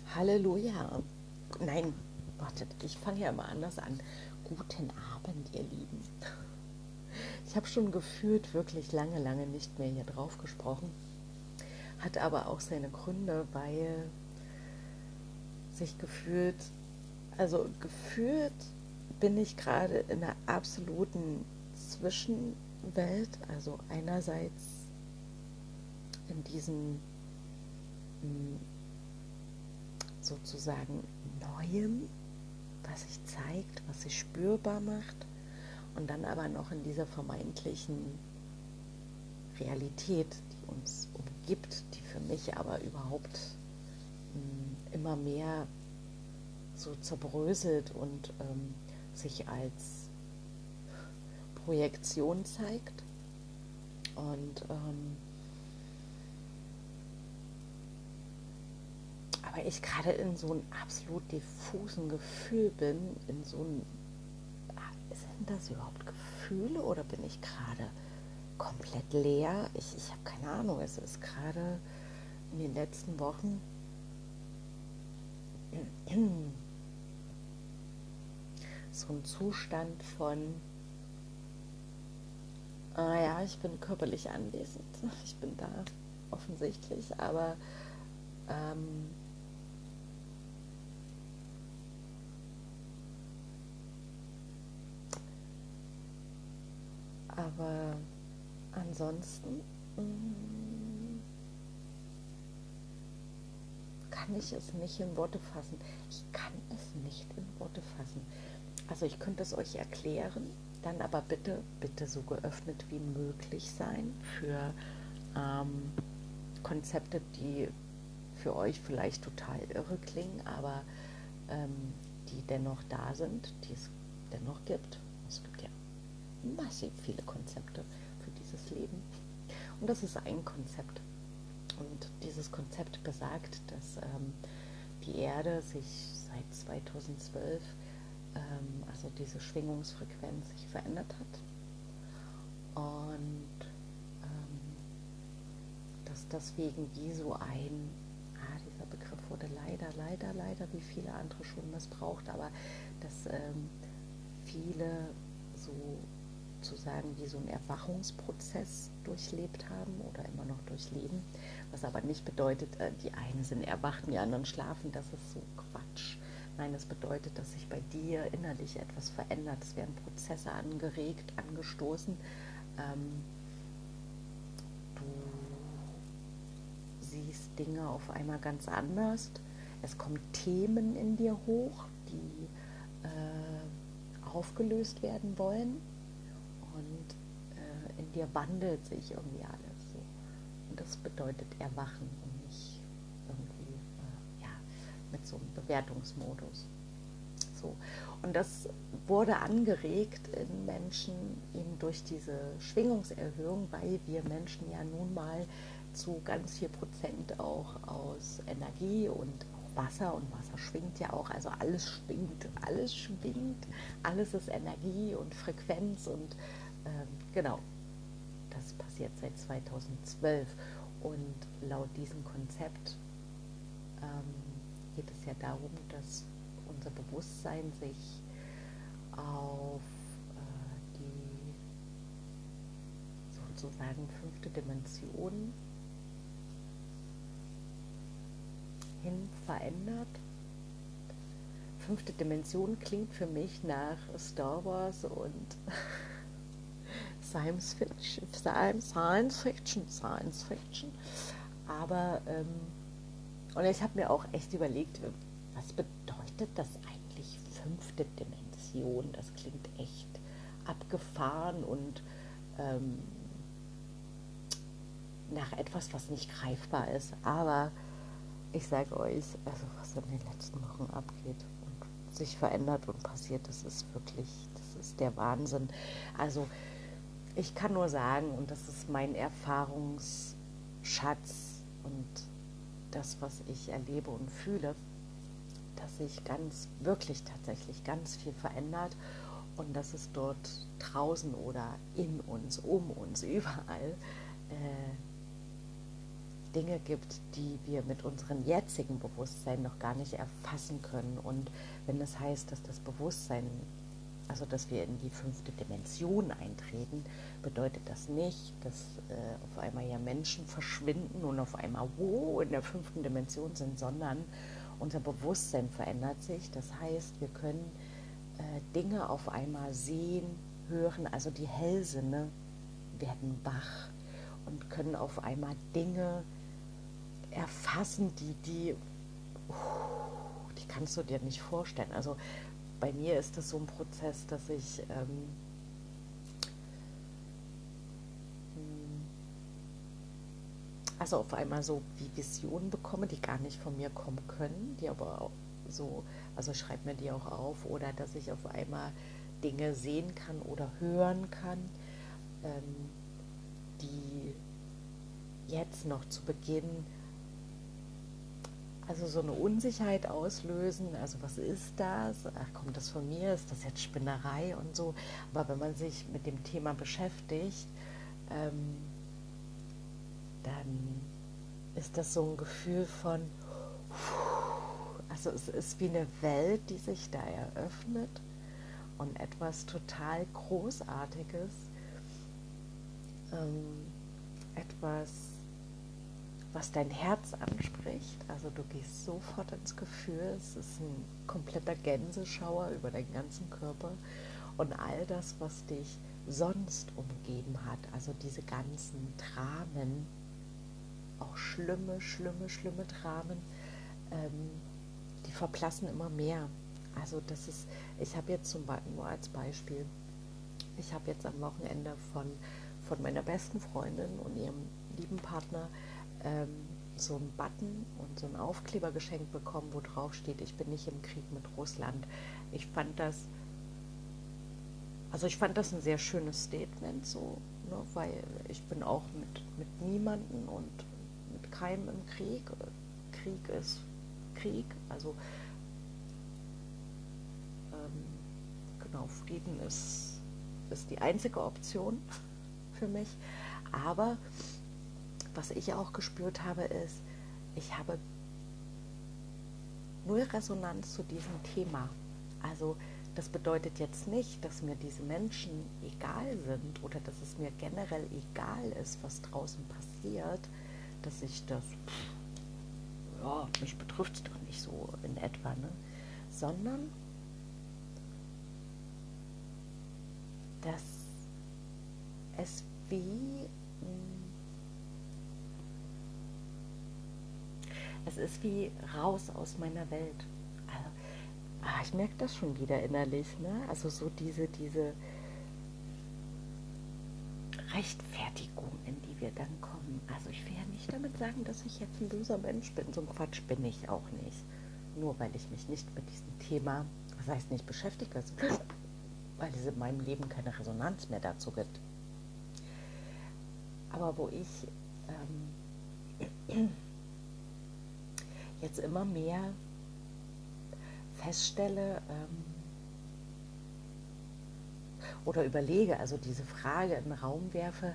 Halleluja. Nein, wartet, ich fange ja mal anders an. Guten Abend, ihr Lieben. Ich habe schon gefühlt wirklich lange, lange nicht mehr hier drauf gesprochen. Hat aber auch seine Gründe, weil sich gefühlt bin ich gerade in einer absoluten Zwischenwelt. Also einerseits in diesem sozusagen Neuem, was sich zeigt, was sich spürbar macht, und dann aber noch in dieser vermeintlichen Realität, die uns umgibt, die für mich aber überhaupt immer mehr so zerbröselt und sich als Projektion zeigt. Und aber ich gerade in so einem absolut diffusen Gefühl bin, in so einem, sind das überhaupt Gefühle oder bin ich gerade komplett leer? Ich habe keine Ahnung, es ist gerade in den letzten Wochen so ein Zustand von, ja, ich bin körperlich anwesend, ich bin da offensichtlich, ähm, aber ansonsten kann ich es nicht in Worte fassen. Ich kann es nicht in Worte fassen. Also ich könnte es euch erklären, dann aber bitte, bitte so geöffnet wie möglich sein für ähm, Konzepte, die für euch vielleicht total irre klingen, aber die dennoch da sind, die es dennoch gibt. Es gibt ja massiv viele Konzepte für dieses Leben. Und das ist ein Konzept. Und dieses Konzept besagt, dass die Erde sich seit 2012, also diese Schwingungsfrequenz sich verändert hat. Und dass deswegen wie so dieser Begriff wurde leider, wie viele andere schon missbraucht, aber dass viele so sozusagen wie so einen Erwachungsprozess durchlebt haben oder immer noch durchleben, was aber nicht bedeutet, die einen sind erwacht und die anderen schlafen, das ist so Quatsch. Nein, es bedeutet, dass sich bei dir innerlich etwas verändert, es werden Prozesse angeregt, angestoßen, du siehst Dinge auf einmal ganz anders, es kommen Themen in dir hoch, die aufgelöst werden wollen. Und in dir wandelt sich irgendwie alles so. Und das bedeutet Erwachen und nicht irgendwie mit so einem Bewertungsmodus. So. Und das wurde angeregt in Menschen eben durch diese Schwingungserhöhung, weil wir Menschen ja nun mal zu ganz viel Prozent auch aus Energie und auch Wasser, und Wasser schwingt ja auch, also alles schwingt, alles ist Energie und Frequenz und genau, das passiert seit 2012 und laut diesem Konzept geht es ja darum, dass unser Bewusstsein sich auf die sozusagen fünfte Dimension hin verändert. Fünfte Dimension klingt für mich nach Star Wars und Science Fiction, Science Fiction. Aber, und ich habe mir auch echt überlegt, was bedeutet das eigentlich, fünfte Dimension? Das klingt echt abgefahren und nach etwas, was nicht greifbar ist. Aber ich sage euch, also was in den letzten Wochen abgeht und sich verändert und passiert, das ist wirklich, das ist der Wahnsinn. Also ich kann nur sagen, und das ist mein Erfahrungsschatz und das, was ich erlebe und fühle, dass sich wirklich tatsächlich ganz viel verändert und dass es dort draußen oder in uns, um uns, überall Dinge gibt, die wir mit unserem jetzigen Bewusstsein noch gar nicht erfassen können. Und wenn es heißt, dass das Bewusstsein, also dass wir in die 5. Dimension eintreten, bedeutet das nicht, dass auf einmal ja Menschen verschwinden und auf einmal in der 5. Dimension sind, sondern unser Bewusstsein verändert sich. Das heißt, wir können Dinge auf einmal sehen, hören, also die Hellsinne werden wach und können auf einmal Dinge erfassen, die kannst du dir nicht vorstellen. Also bei mir ist das so ein Prozess, dass ich also auf einmal so wie Visionen bekomme, die gar nicht von mir kommen können, die aber auch so, also ich schreibe mir die auch auf, oder dass ich auf einmal Dinge sehen kann oder hören kann, die jetzt noch zu Beginn also so eine Unsicherheit auslösen, also was ist das? Ach, kommt das von mir? Ist das jetzt Spinnerei und so? Aber wenn man sich mit dem Thema beschäftigt, dann ist das so ein Gefühl von, also es ist wie eine Welt, die sich da eröffnet und etwas total Großartiges, etwas, was dein Herz anspricht. Also du gehst sofort ins Gefühl, es ist ein kompletter Gänseschauer über deinen ganzen Körper und all das, was dich sonst umgeben hat, also diese ganzen Dramen, auch schlimme Dramen, die verblassen immer mehr. Also das ist, ich habe jetzt zum Beispiel, nur als Beispiel, ich habe jetzt am Wochenende von meiner besten Freundin und ihrem lieben Partner so einen Button und so einen Aufkleber geschenkt bekommen, wo drauf steht, ich bin nicht im Krieg mit Russland. Ich fand das, also ich fand das ein sehr schönes Statement, so, ne, weil ich bin auch mit niemanden und mit keinem im Krieg. Krieg ist Krieg, also genau, Frieden ist die einzige Option für mich. Aber was ich auch gespürt habe, ist, ich habe null Resonanz zu diesem Thema. Also das bedeutet jetzt nicht, dass mir diese Menschen egal sind oder dass es mir generell egal ist, was draußen passiert, dass ich das, ja, mich betrifft es doch nicht so in etwa, ne? Sondern dass es wie es ist wie raus aus meiner Welt. Also, ich merke das schon wieder innerlich, ne? Also so diese Rechtfertigung, in die wir dann kommen. Also ich will ja nicht damit sagen, dass ich jetzt ein böser Mensch bin. So ein Quatsch bin ich auch nicht. Nur weil ich mich nicht mit diesem Thema, das heißt nicht beschäftige, weil es in meinem Leben keine Resonanz mehr dazu gibt. Aber wo ich jetzt immer mehr feststelle oder überlege, also diese Frage in den Raum werfe,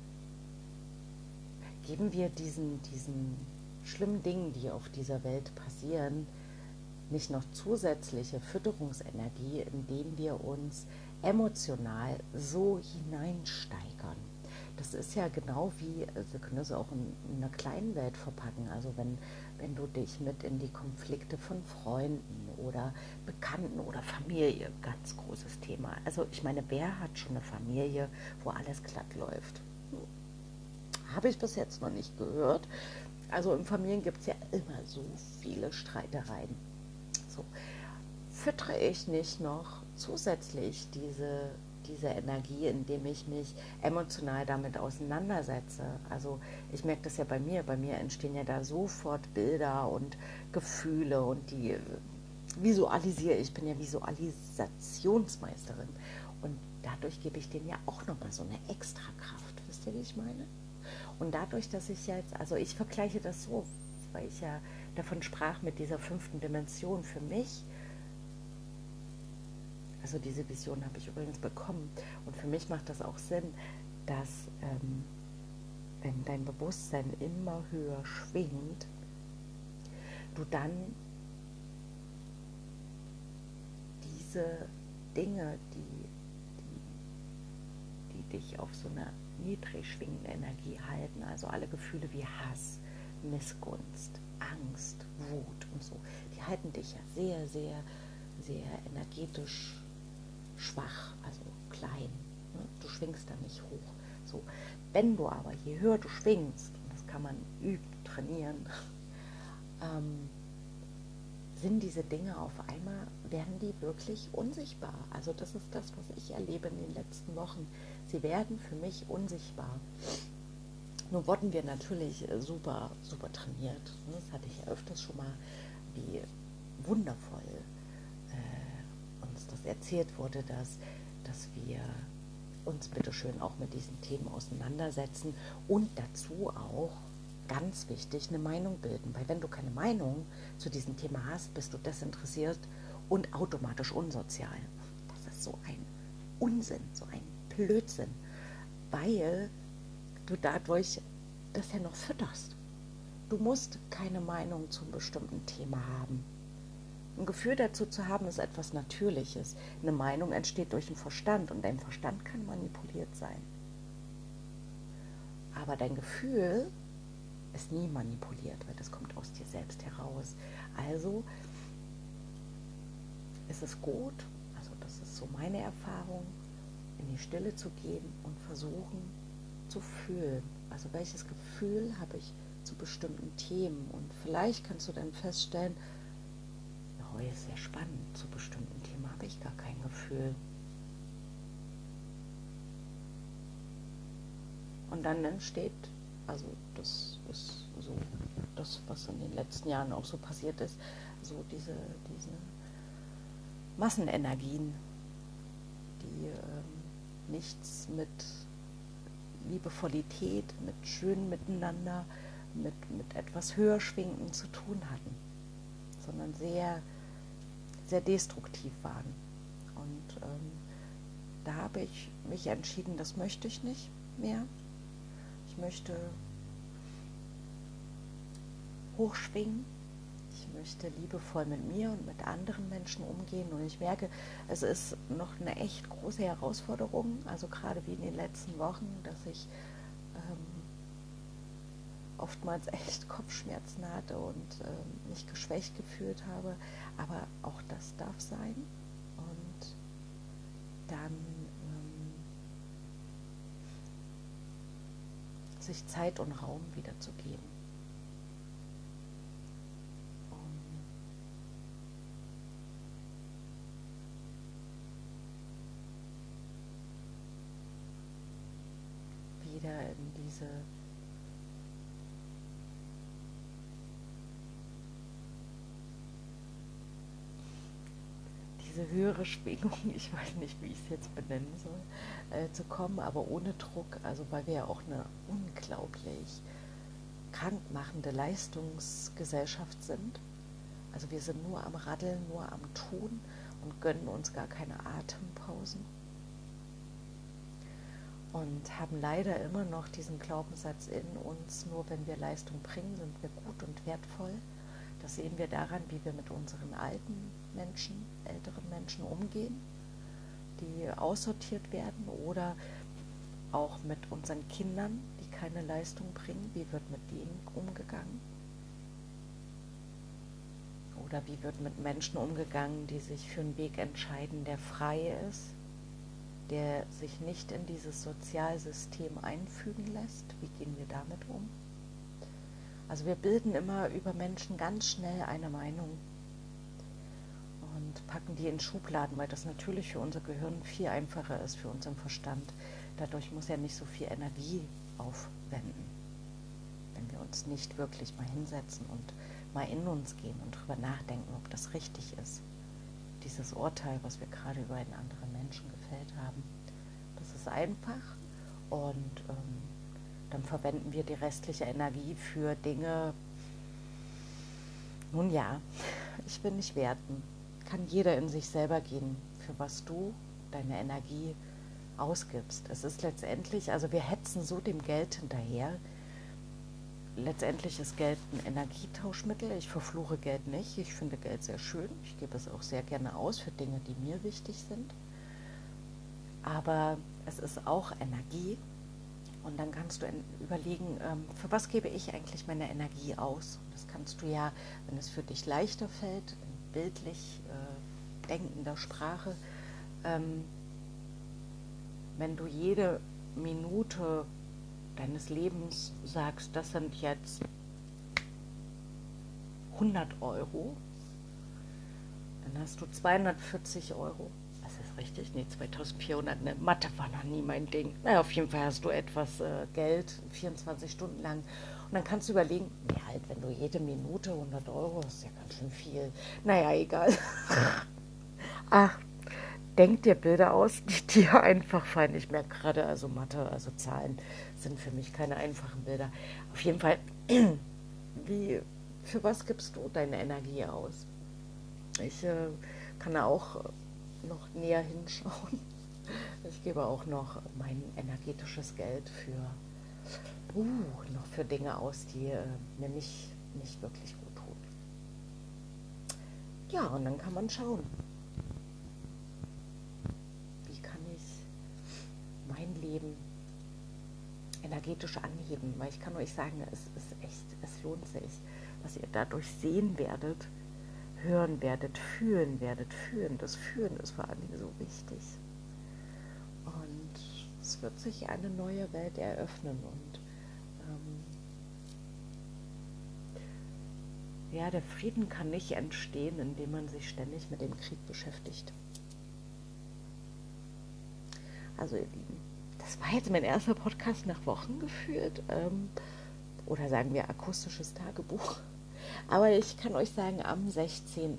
geben wir diesen schlimmen Dingen, die auf dieser Welt passieren, nicht noch zusätzliche Fütterungsenergie, indem wir uns emotional so hineinsteigern. Das ist ja genau wie, also wir können das auch in einer kleinen Welt verpacken, also wenn du dich mit in die Konflikte von Freunden oder Bekannten oder Familie, ganz großes Thema. Also ich meine, wer hat schon eine Familie, wo alles glatt läuft? Habe ich bis jetzt noch nicht gehört. Also in Familien gibt es ja immer so viele Streitereien. So, füttere ich nicht noch zusätzlich diese Energie, indem ich mich emotional damit auseinandersetze. Also ich merke das ja bei mir entstehen ja da sofort Bilder und Gefühle und die visualisiere ich, bin ja Visualisationsmeisterin und dadurch gebe ich denen ja auch nochmal so eine extra Kraft. Wisst ihr, wie ich meine? Und dadurch, dass ich jetzt, also ich vergleiche das so, weil ich ja davon sprach mit dieser 5. Dimension für mich, also diese Vision habe ich übrigens bekommen und für mich macht das auch Sinn, dass wenn dein Bewusstsein immer höher schwingt, du dann diese Dinge, die dich auf so einer niedrig schwingenden Energie halten, also alle Gefühle wie Hass, Missgunst, Angst, Wut und so, die halten dich ja sehr, sehr, sehr energetisch schwach, also klein. Ne? Du schwingst da nicht hoch. So, wenn du aber, je höher du schwingst, und das kann man üben, trainieren, sind diese Dinge auf einmal, werden die wirklich unsichtbar. Also das ist das, was ich erlebe in den letzten Wochen. Sie werden für mich unsichtbar. Nun wurden wir natürlich super, super trainiert. Das hatte ich ja öfters schon mal, wie wundervoll uns das erzählt wurde, dass wir uns bitteschön auch mit diesen Themen auseinandersetzen und dazu auch, ganz wichtig, eine Meinung bilden. Weil wenn du keine Meinung zu diesem Thema hast, bist du desinteressiert und automatisch unsozial. Das ist so ein Unsinn, so ein Blödsinn, weil du dadurch das ja noch fütterst. Du musst keine Meinung zum bestimmten Thema haben. Ein Gefühl dazu zu haben, ist etwas Natürliches. Eine Meinung entsteht durch den Verstand und dein Verstand kann manipuliert sein. Aber dein Gefühl ist nie manipuliert, weil das kommt aus dir selbst heraus. Also ist es gut, also das ist so meine Erfahrung, in die Stille zu gehen und versuchen zu fühlen. Also welches Gefühl habe ich zu bestimmten Themen? Und vielleicht kannst du dann feststellen, oh, ist sehr spannend, zu bestimmten Themen habe ich gar kein Gefühl. Und dann entsteht, also das ist so das, was in den letzten Jahren auch so passiert ist, so diese Massenenergien, die nichts mit Liebevollität, mit schönem Miteinander, mit etwas höher schwingend zu tun hatten, sondern sehr, sehr destruktiv waren. Und da habe ich mich entschieden, das möchte ich nicht mehr. Ich möchte hochschwingen. Ich möchte liebevoll mit mir und mit anderen Menschen umgehen. Und ich merke, es ist noch eine echt große Herausforderung, also gerade wie in den letzten Wochen, dass ich oftmals echt Kopfschmerzen hatte und mich geschwächt gefühlt habe. Aber auch das darf sein. Und dann sich Zeit und Raum wiederzugeben. Wieder in diese höhere Schwingung, ich weiß nicht, wie ich es jetzt benennen soll, zu kommen, aber ohne Druck, also weil wir ja auch eine unglaublich krankmachende Leistungsgesellschaft sind. Also wir sind nur am Raddeln, nur am Tun und gönnen uns gar keine Atempausen. Und haben leider immer noch diesen Glaubenssatz in uns, nur wenn wir Leistung bringen, sind wir gut und wertvoll. Das sehen wir daran, wie wir mit unseren alten Menschen, älteren Menschen umgehen, die aussortiert werden, oder auch mit unseren Kindern, die keine Leistung bringen. Wie wird mit denen umgegangen? Oder wie wird mit Menschen umgegangen, die sich für einen Weg entscheiden, der frei ist, der sich nicht in dieses Sozialsystem einfügen lässt? Wie gehen wir damit um? Also wir bilden immer über Menschen ganz schnell eine Meinung und packen die in Schubladen, weil das natürlich für unser Gehirn viel einfacher ist, für unseren Verstand. Dadurch muss er nicht so viel Energie aufwenden, wenn wir uns nicht wirklich mal hinsetzen und mal in uns gehen und drüber nachdenken, ob das richtig ist. Dieses Urteil, was wir gerade über einen anderen Menschen gefällt haben, das ist einfach und dann verwenden wir die restliche Energie für Dinge, nun ja, ich will nicht werten. Kann jeder in sich selber gehen, für was du deine Energie ausgibst. Es ist letztendlich, also wir hetzen so dem Geld hinterher. Letztendlich ist Geld ein Energietauschmittel. Ich verfluche Geld nicht. Ich finde Geld sehr schön. Ich gebe es auch sehr gerne aus für Dinge, die mir wichtig sind. Aber es ist auch Energie. Und dann kannst du überlegen, für was gebe ich eigentlich meine Energie aus? Das kannst du ja, wenn es für dich leichter fällt, in bildlich denkender Sprache, wenn du jede Minute deines Lebens sagst, das sind jetzt 100 Euro, dann hast du 240 Euro. Das ist richtig? Nee, 2400. Ne? Mathe war noch nie mein Ding. Naja, auf jeden Fall hast du etwas Geld, 24 Stunden lang. Und dann kannst du überlegen, ja halt, wenn du jede Minute 100 Euro, das ist ja ganz schön viel. Naja, egal. Ach, denk dir Bilder aus, die dir einfach fallen. Ich merke gerade, also Mathe, also Zahlen sind für mich keine einfachen Bilder. Auf jeden Fall, für was gibst du deine Energie aus? Ich kann da auch noch näher hinschauen. Ich gebe auch noch mein energetisches Geld noch für Dinge aus, die mir nicht wirklich gut tun. Ja, und dann kann man schauen, wie kann ich mein Leben energetisch anheben. Weil ich kann euch sagen, es lohnt sich, was ihr dadurch sehen werdet, hören werdet, fühlen werdet. Das Fühlen ist vor allen Dingen so wichtig. Und es wird sich eine neue Welt eröffnen. Und ja, der Frieden kann nicht entstehen, indem man sich ständig mit dem Krieg beschäftigt. Also ihr Lieben, das war jetzt mein erster Podcast nach Wochen geführt. Oder sagen wir akustisches Tagebuch. Aber ich kann euch sagen, am 16.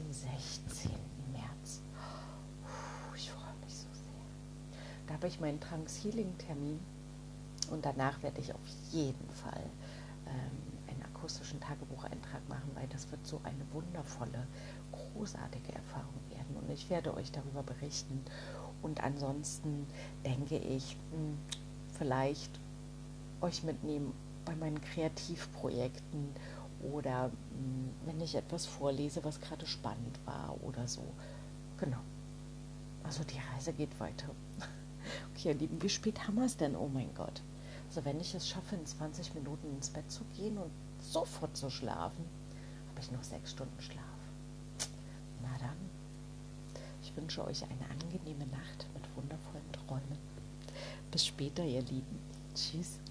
März, ich freue mich so sehr, da habe ich meinen Trance-Healing-Termin und danach werde ich auf jeden Fall einen akustischen Tagebucheintrag machen, weil das wird so eine wundervolle, großartige Erfahrung werden und ich werde euch darüber berichten. Und ansonsten denke ich, vielleicht euch mitnehmen bei meinen Kreativprojekten oder wenn ich etwas vorlese, was gerade spannend war oder so. Genau. Also die Reise geht weiter. Okay, ihr Lieben, wie spät haben wir es denn? Oh mein Gott. Also wenn ich es schaffe, in 20 Minuten ins Bett zu gehen und sofort zu schlafen, habe ich noch 6 Stunden Schlaf. Na dann, ich wünsche euch eine angenehme Nacht mit wundervollen Träumen. Bis später, ihr Lieben. Tschüss.